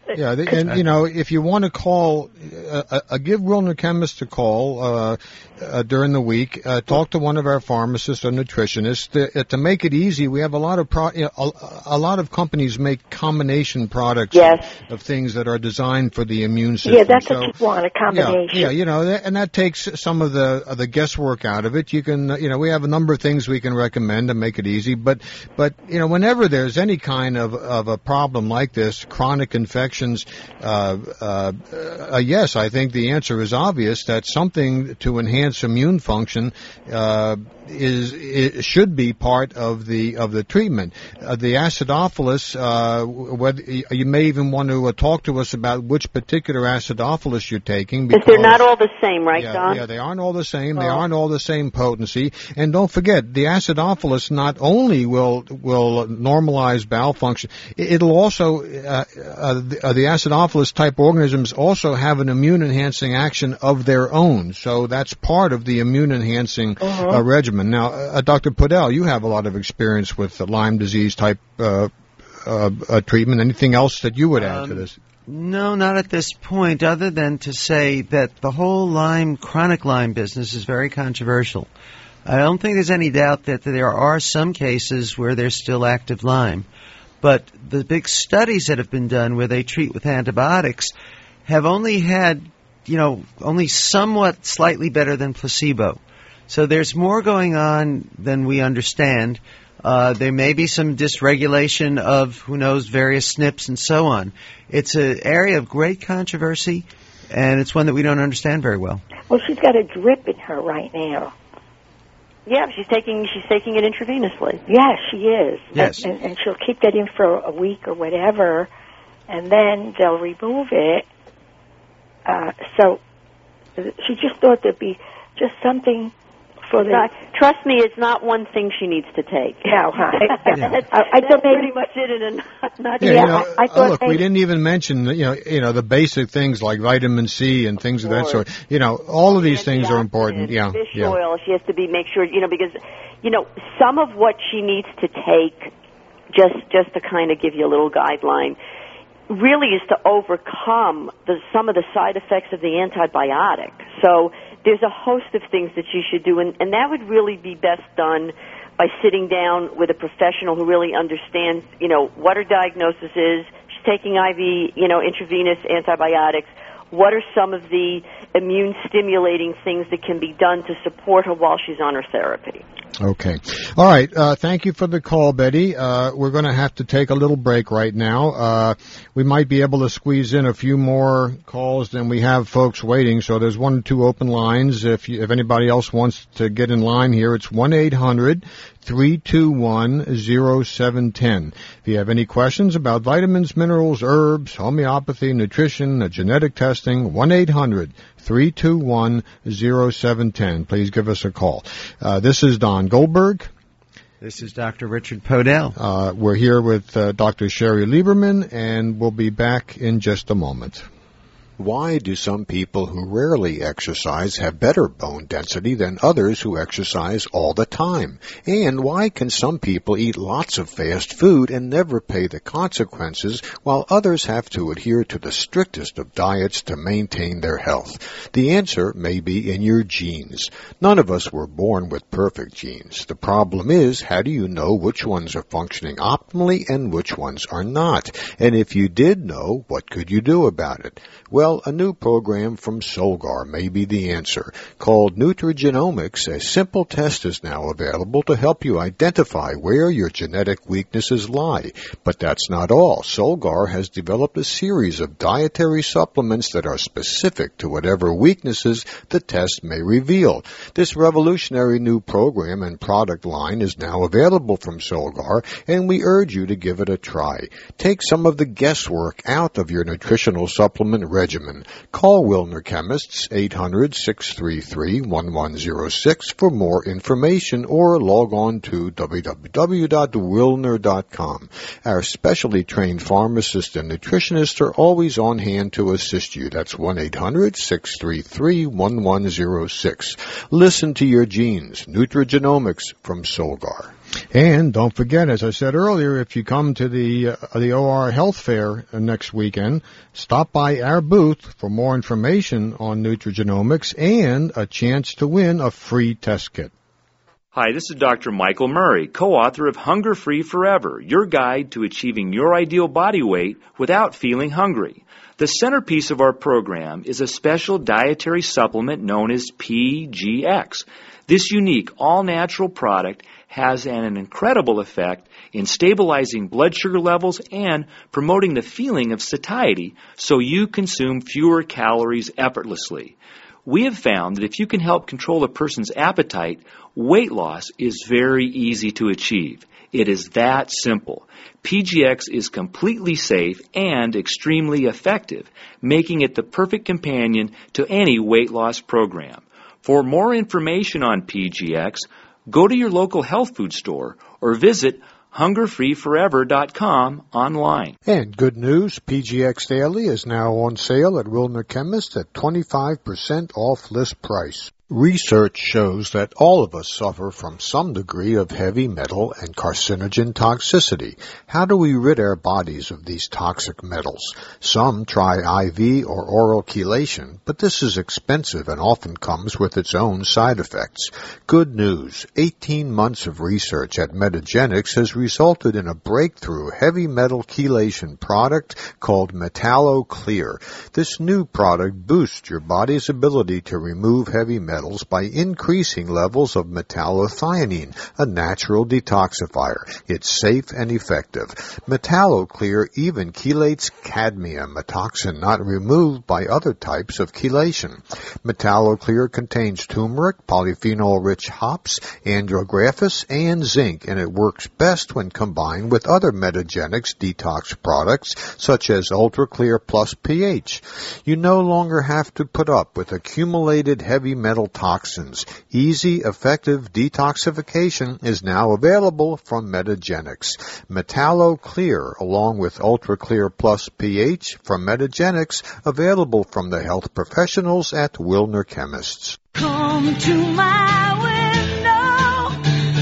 Yeah, they, and you know, if you want to call, uh, uh, give Wilner Chemist a call uh, uh, during the week. Uh, talk to one of our pharmacists or nutritionists. To, uh, to make it easy, we have a lot of pro- you know, a, a lot of companies make combination products yes. of, of things that are designed for the immune system. Yeah, that's so, what you want, a combination. Yeah, yeah, you know, that, and that takes some of the of the guesswork out of it. You can, uh, you know, we have a number of things we can recommend to make it easy. But, but you know, whenever there's any kind of of a problem like this, chronic infection. Uh, uh, uh, yes, I think the answer is obvious that something to enhance immune function uh, is it should be part of the of the treatment. Uh, the acidophilus, uh, whether you may even want to uh, talk to us about which particular acidophilus you're taking, because they're not all the same, right, yeah, Don? Yeah, they aren't all the same. Oh. They aren't all the same potency. And don't forget, the acidophilus not only will will normalize bowel function, it'll also uh, uh, the, uh, the acidophilus type organisms also have an immune enhancing action of their own. So that's part of the immune enhancing uh-huh. uh, regimen. Now, uh, Doctor Podell, you have a lot of experience with the Lyme disease type uh, uh, uh, treatment. Anything else that you would add um, to this? No, not at this point, other than to say that the whole Lyme, chronic Lyme business is very controversial. I don't think there's any doubt that there are some cases where there's still active Lyme. But the big studies that have been done where they treat with antibiotics have only had, you know, only somewhat slightly better than placebo. So there's more going on than we understand. Uh, there may be some dysregulation of, who knows, various S N Ps and so on. It's an area of great controversy, and it's one that we don't understand very well. Well, she's got a drip in her right now. Yeah, she's taking she's taking it intravenously. Yes, she is. Yes. And, and she'll keep that in for a week or whatever, and then they'll remove it. Uh, so she just thought there'd be just something for the... Not, trust me, it's not one thing she needs to take. No, huh? yeah. That's, I, I that's pretty much it in a not. Yeah, yeah, you know, I, I thought look, they, we didn't even mention, you know, you know, the basic things like vitamin C and things of that sort. You know, all of these things are important. Yeah, fish yeah. oil. She has to be make sure, you know, because, you know, some of what she needs to take, just just to kind of give you a little guideline, really is to overcome the, some of the side effects of the antibiotic. So there's a host of things that you should do, and, and that would really be best done by sitting down with a professional who really understands, you know, what her diagnosis is. She's taking I V, you know, intravenous antibiotics. What are some of the immune-stimulating things that can be done to support her while she's on her therapy? Okay. All right. Uh, thank you for the call, Betty. Uh, we're going to have to take a little break right now. Uh, we might be able to squeeze in a few more calls than we have folks waiting. So there's one or two open lines. If you, if anybody else wants to get in line here, it's one eight hundred three two one oh seven one oh. If you have any questions about vitamins, minerals, herbs, homeopathy, nutrition, uh, genetic testing, one eight hundred three two one oh seven one oh. Please give us a call. Uh, this is Don Goldberg. This is Doctor Richard Podell. Uh, we're here with uh, Doctor Sherry Lieberman, and we'll be back in just a moment. Why do some people who rarely exercise have better bone density than others who exercise all the time? And why can some people eat lots of fast food and never pay the consequences, while others have to adhere to the strictest of diets to maintain their health? The answer may be in your genes. None of us were born with perfect genes. The problem is, how do you know which ones are functioning optimally and which ones are not? And if you did know, what could you do about it? Well, a new program from Solgar may be the answer. Called Nutrigenomics, a simple test is now available to help you identify where your genetic weaknesses lie. But that's not all. Solgar has developed a series of dietary supplements that are specific to whatever weaknesses the test may reveal. This revolutionary new program and product line is now available from Solgar, and we urge you to give it a try. Take some of the guesswork out of your nutritional supplement regimen. Call Wilner Chemists, eight hundred six three three one one zero six for more information, or log on to w w w dot wilner dot com. Our specially trained pharmacists and nutritionists are always on hand to assist you. That's one eight hundred six three three one one zero six. Listen to your genes. Nutrigenomics from Solgar. And don't forget, as I said earlier, if you come to the uh, the O R Health Fair next weekend, stop by our booth for more information on nutrigenomics and a chance to win a free test kit. Hi, this is Doctor Michael Murray, co-author of Hunger Free Forever, your guide to achieving your ideal body weight without feeling hungry. The centerpiece of our program is a special dietary supplement known as P G X. This unique, all-natural product has an incredible effect in stabilizing blood sugar levels and promoting the feeling of satiety so you consume fewer calories effortlessly. We have found that if you can help control a person's appetite, weight loss is very easy to achieve. It is that simple. P G X is completely safe and extremely effective, making it the perfect companion to any weight loss program. For more information on P G X, go to your local health food store or visit hunger free forever dot com online. And good news, P G X Daily is now on sale at Wilner Chemist at twenty-five percent off list price. Research shows that all of us suffer from some degree of heavy metal and carcinogen toxicity. How do we rid our bodies of these toxic metals? Some try I V or oral chelation, but this is expensive and often comes with its own side effects. Good news, eighteen months of research at Metagenics has resulted in a breakthrough heavy metal chelation product called MetalloClear. This new product boosts your body's ability to remove heavy metals metals by increasing levels of metallothionein, a natural detoxifier. It's safe and effective. MetalloClear even chelates cadmium, a toxin not removed by other types of chelation. MetalloClear contains turmeric, polyphenol-rich hops, andrographis, and zinc, and it works best when combined with other Metagenics detox products, such as UltraClear Plus pH. You no longer have to put up with accumulated heavy metal toxins. Easy, effective detoxification is now available from Metagenics. MetalloClear, along with UltraClear Plus pH from Metagenics, available from the health professionals at Wilner Chemists. Come to my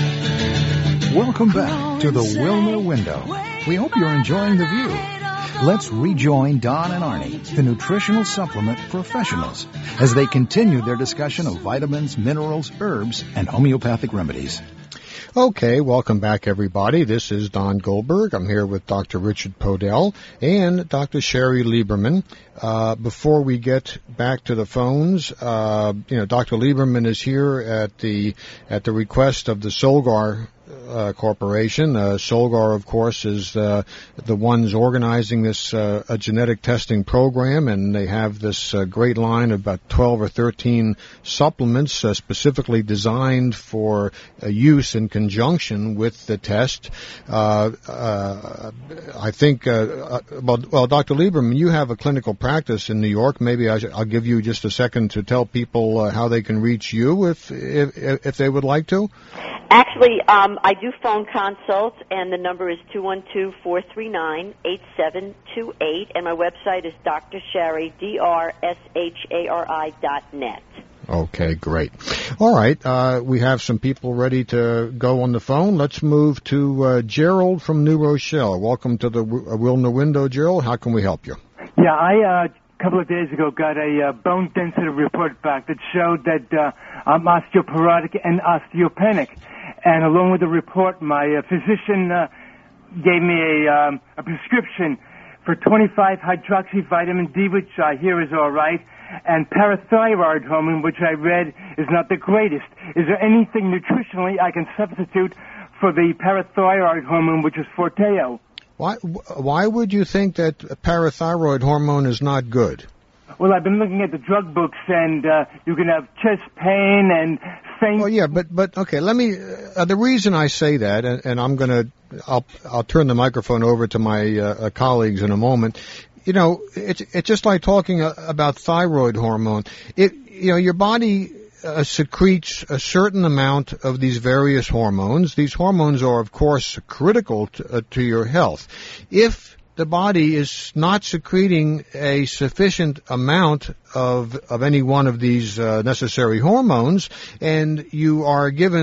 window. Welcome back to the Wilner Window. We hope you're enjoying the view. Let's rejoin Don and Arnie, the nutritional supplement professionals, as they continue their discussion of vitamins, minerals, herbs, and homeopathic remedies. Okay, welcome back, everybody. This is Don Goldberg. I'm here with Doctor Richard Podell and Doctor Sherry Lieberman. Uh, before we get back to the phones, uh, you know, Doctor Lieberman is here at the at the request of the Solgar Uh, corporation. Uh, Solgar, of course, is uh, the ones organizing this uh, a genetic testing program, and they have this uh, great line of about twelve or thirteen supplements uh, specifically designed for uh, use in conjunction with the test. Uh, uh, I think, uh, uh, well, well, Doctor Lieberman, you have a clinical practice in New York. Maybe I should, I'll give you just a second to tell people uh, how they can reach you if, if if they would like to. Actually, um, I do phone consults, and the number is two one two, four three nine, eight seven two eight, and my website is Doctor Sherry, D R S H A R I dot net. Okay, great. All right, uh, we have some people ready to go on the phone. Let's move to uh, Gerald from New Rochelle. Welcome to the w- Wilner Window, Gerald. How can we help you? Yeah, I, uh, a couple of days ago, got a uh, bone density report back that showed that uh, I'm osteoporotic and osteopenic. And along with the report, my uh, physician uh, gave me a, um, a prescription for twenty-five hydroxyvitamin D, which I hear is all right, and parathyroid hormone, which I read is not the greatest. Is there anything nutritionally I can substitute for the parathyroid hormone, which is Forteo? Why, why would you think that parathyroid hormone is not good? Well, I've been looking at the drug books, and uh, you can have chest pain and faint. Well, yeah, but but okay. Let me. Uh, the reason I say that, and, and I'm gonna, I'll I'll turn the microphone over to my uh, colleagues in a moment. You know, it's it's just like talking uh, about thyroid hormone. It you know your body uh, secretes a certain amount of these various hormones. These hormones are, of course, critical to, uh, to your health. If the body is not secreting a sufficient amount of of any one of these uh, necessary hormones, and you are given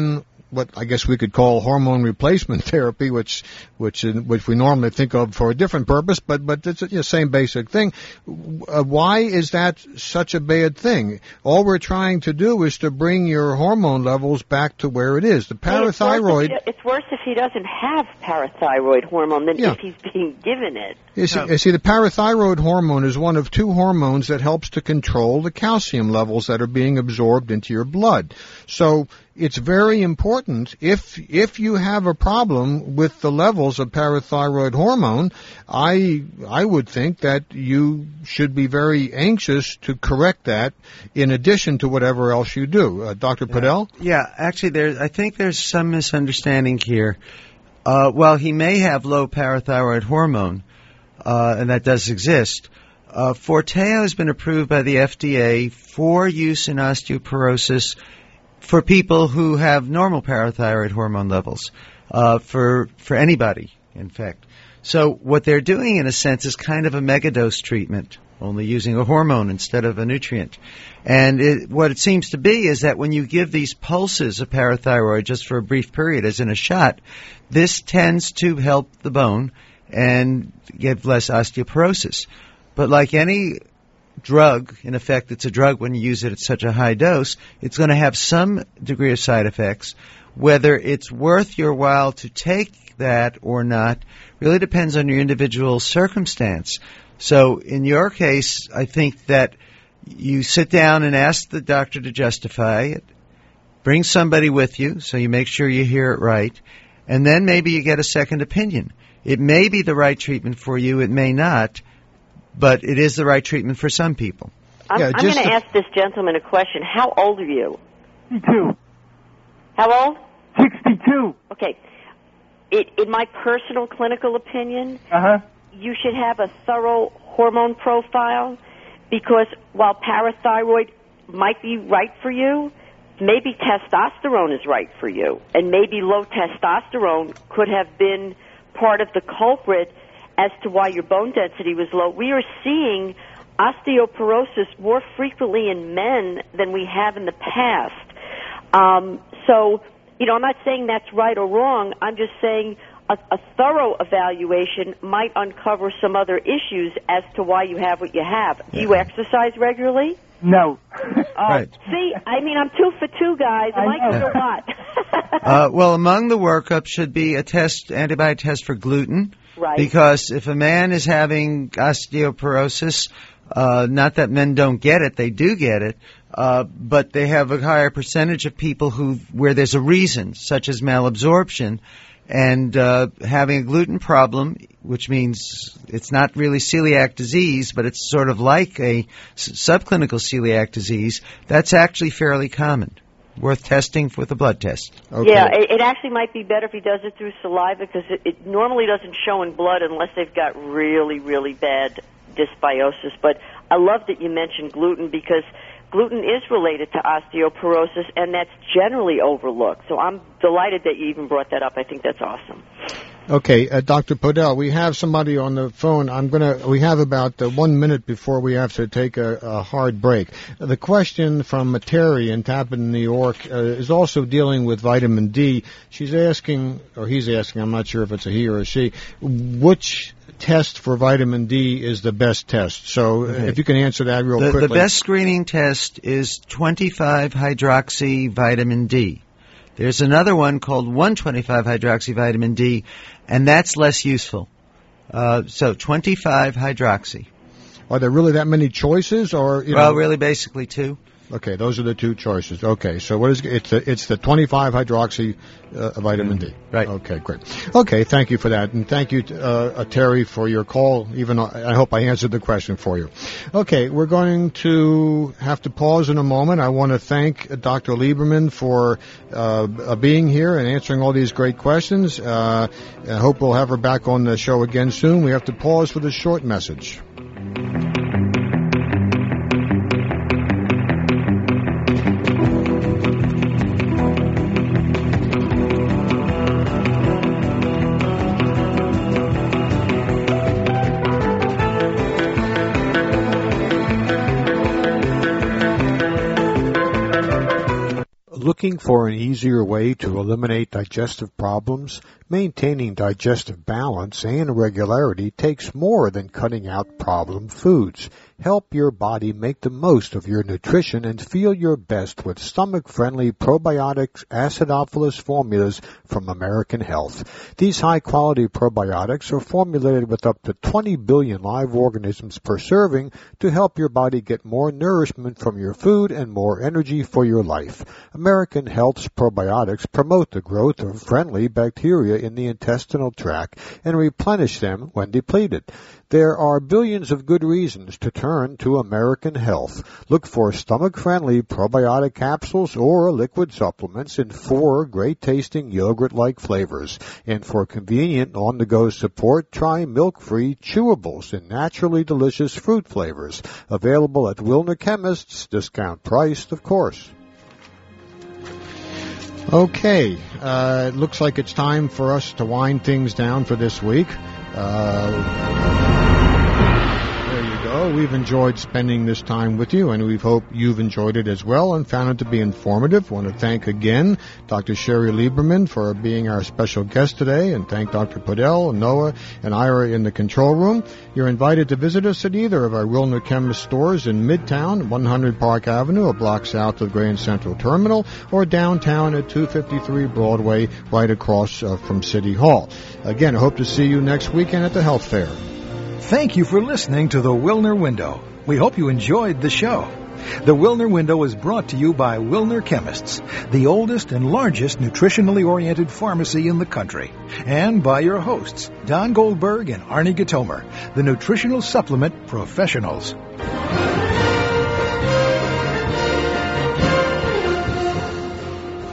what I guess we could call hormone replacement therapy, which which which we normally think of for a different purpose, but but it's the you know, same basic thing. Uh, why is that such a bad thing? All we're trying to do is to bring your hormone levels back to where it is. The parathyroid. Hey, it's, worse if he doesn't have parathyroid hormone than yeah. if he's being given it. You see, you see, the parathyroid hormone is one of two hormones that helps to control the calcium levels that are being absorbed into your blood. So it's very important, if if you have a problem with the levels of parathyroid hormone, I I would think that you should be very anxious to correct that in addition to whatever else you do. Uh, Doctor Yeah. Podell? Yeah, actually, there. I think there's some misunderstanding here. Uh, while he may have low parathyroid hormone, uh, and that does exist, uh, Forteo has been approved by the F D A for use in osteoporosis for people who have normal parathyroid hormone levels, uh, for for anybody, in fact. So what they're doing, in a sense, is kind of a megadose treatment, only using a hormone instead of a nutrient. And it, what it seems to be is that when you give these pulses of parathyroid just for a brief period, as in a shot, this tends to help the bone and give less osteoporosis. But like any drug, in effect, it's a drug when you use it at such a high dose, it's going to have some degree of side effects. Whether it's worth your while to take that or not really depends on your individual circumstance. So in your case, I think that you sit down and ask the doctor to justify it, bring somebody with you so you make sure you hear it right, and then maybe you get a second opinion. It may be the right treatment for you, it may not, but it is the right treatment for some people. I'm, Yeah, I'm just going to the- ask this gentleman a question. How old are you? sixty-two. How old? sixty-two. Okay. It, in my personal clinical opinion, Uh-huh. you should have a thorough hormone profile, because while parathyroid might be right for you, maybe testosterone is right for you, and maybe low testosterone could have been part of the culprit as to why your bone density was low. We are seeing osteoporosis more frequently in men than we have in the past. Um, so, you know, I'm not saying that's right or wrong. I'm just saying a, a thorough evaluation might uncover some other issues as to why you have what you have. Do you exercise regularly? No. Uh, Right. See, I mean, I'm two for two, guys. Am I, I know. good or what? Uh, well, among the workup should be a test, antibody test for gluten. Right. Because if a man is having osteoporosis, uh, not that men don't get it, they do get it, uh, but they have a higher percentage of people who where there's a reason, such as malabsorption, and uh, having a gluten problem, which means it's not really celiac disease, but it's sort of like a s- subclinical celiac disease. That's actually fairly common. Worth testing with a blood test. Okay. Yeah, it, it actually might be better if he does it through saliva, because it, it normally doesn't show in blood unless they've got really, really bad dysbiosis. But I love that you mentioned gluten, because gluten is related to osteoporosis, and that's generally overlooked. So I'm delighted that you even brought that up. I think that's awesome. Okay, uh, Doctor Podell, we have somebody on the phone. I'm gonna. We have about uh, one minute before we have to take a, a hard break. The question from Terry in Tappan, New York, uh, is also dealing with vitamin D. She's asking, or he's asking, I'm not sure if it's a he or a she, which test for vitamin D is the best test. So, uh, Okay. if you can answer that real The, quickly. the best screening test is twenty-five hydroxy vitamin D. There's another one called one twenty-five hydroxy vitamin D, and that's less useful. Uh, so twenty-five hydroxy. Are there really that many choices, or you Well, know? really, basically two. Okay, those are the two choices. Okay, so what is it's the it's the twenty-five hydroxy uh, vitamin D. Right. Okay, great. Okay, thank you for that, and thank you, uh, uh, Terry, for your call. Even though I hope I answered the question for you. Okay, we're going to have to pause in a moment. I want to thank uh, Doctor Lieberman for uh, uh, being here and answering all these great questions. Uh, I hope we'll have her back on the show again soon. We have to pause for the short message. Looking Looking for an easier way to eliminate digestive problems? Maintaining digestive balance and regularity takes more than cutting out problem foods. Help your body make the most of your nutrition and feel your best with stomach-friendly probiotics acidophilus formulas from American Health. These high-quality probiotics are formulated with up to twenty billion live organisms per serving to help your body get more nourishment from your food and more energy for your life. American Health's probiotics promote the growth of friendly bacteria in the intestinal tract and replenish them when depleted. There are billions of good reasons to turn to American Health. Look for stomach-friendly probiotic capsules or liquid supplements in four great-tasting yogurt-like flavors. And for convenient on-the-go support, try milk-free chewables in naturally delicious fruit flavors. Available at Wilner Chemists, discount priced, of course. Okay, uh, it looks like it's time for us to wind things down for this week. Uh... There you go. We've enjoyed spending this time with you, and we hope you've enjoyed it as well and found it to be informative. I want to thank again Doctor Sherry Lieberman for being our special guest today, and thank Doctor Podell, Noah, and Ira in the control room. You're invited to visit us at either of our Wilner Chemist stores in Midtown, one hundred Park Avenue, a block south of Grand Central Terminal, or downtown at two fifty-three Broadway, right across uh, from City Hall. Again, I hope to see you next weekend at the Health Fair. Thank you for listening to the Wilner Window. We hope you enjoyed the show. The Wilner Window is brought to you by Wilner Chemists, the oldest and largest nutritionally oriented pharmacy in the country, and by your hosts, Don Goldberg and Arnie Gatomer, the nutritional supplement professionals.